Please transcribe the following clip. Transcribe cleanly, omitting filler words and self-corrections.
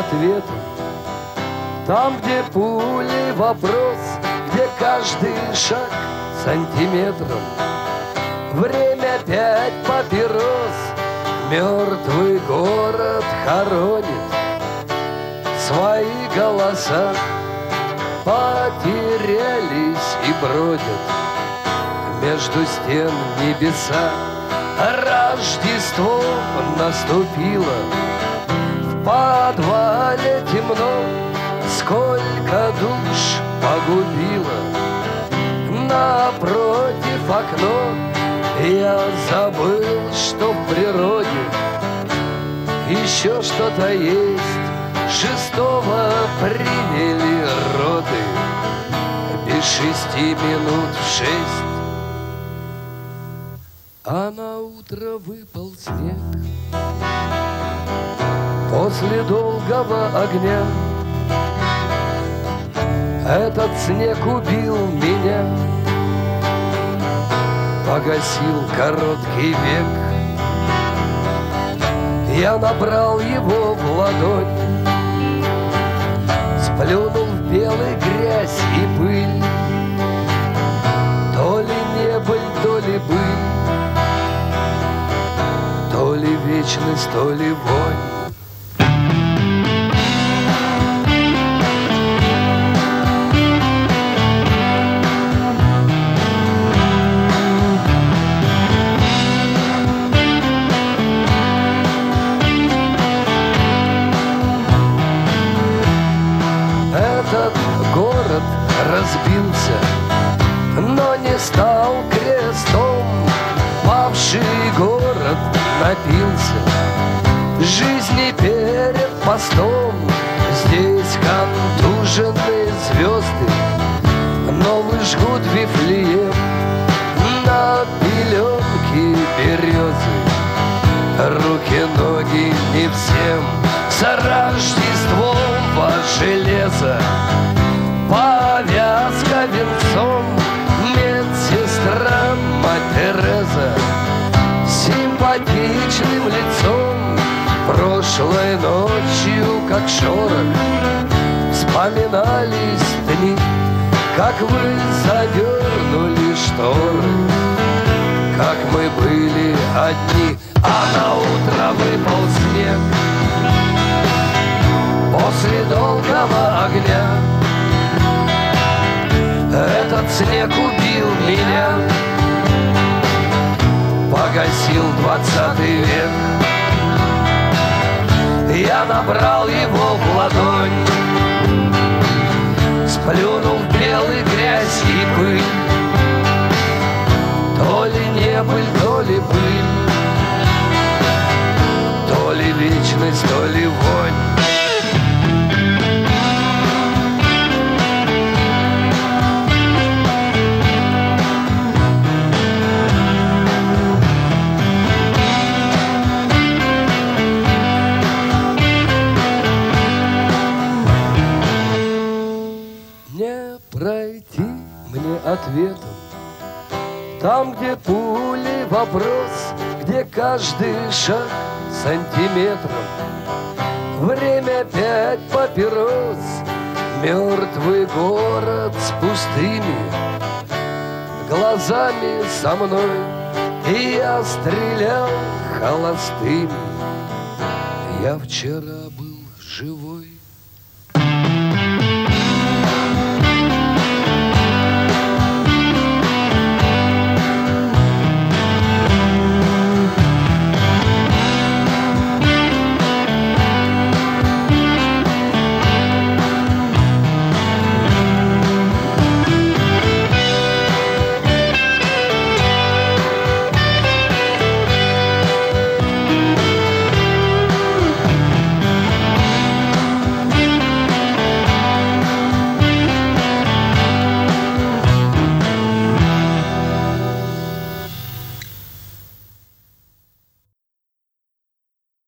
ответом. Там, где пули вопрос, где каждый шаг сантиметром. Время 5 папирос, мертвый город хоронит. Свои голоса потерялись и бродят между стен небеса. Рождество наступило, в подвале темно. Сколько душ погубило напротив окно. Я забыл, что в природе еще что-то есть. 6-го приняли роды, без 6 минут в 6. А на утро выпал снег после долгого огня. Этот снег убил меня, погасил короткий век. Я набрал его в ладонь, сплюнул в белый грязь и пыль. То ли небыль, то ли быль, то ли вечность, то ли вонь. Этот город разбился, но не стал крестом. Павший город напился жизни перед постом. Здесь контуженные звезды новый жгут Вифлеем на пеленке березы. Руки, ноги не всем с Рождеством во железо. Повязка венцом, медсестра мать Тереза симпатичным лицом. Прошлой ночью, как шорох, вспоминались дни, как вы задернули шторы, как мы были одни. А на утро выпал снег после долгого огня. Этот снег убил меня, погасил 20 век. Я набрал его в ладонь, сплюнул в белый грязь и пыль. То ли небыль, то ли быль, то ли вечность, то ли вонь. Не пройти мне ответом там, где пули вопрос, где каждый шаг сантиметром. Время 5 папирос, мертвый город с пустыми глазами со мной. И я стрелял холостыми. Я вчера был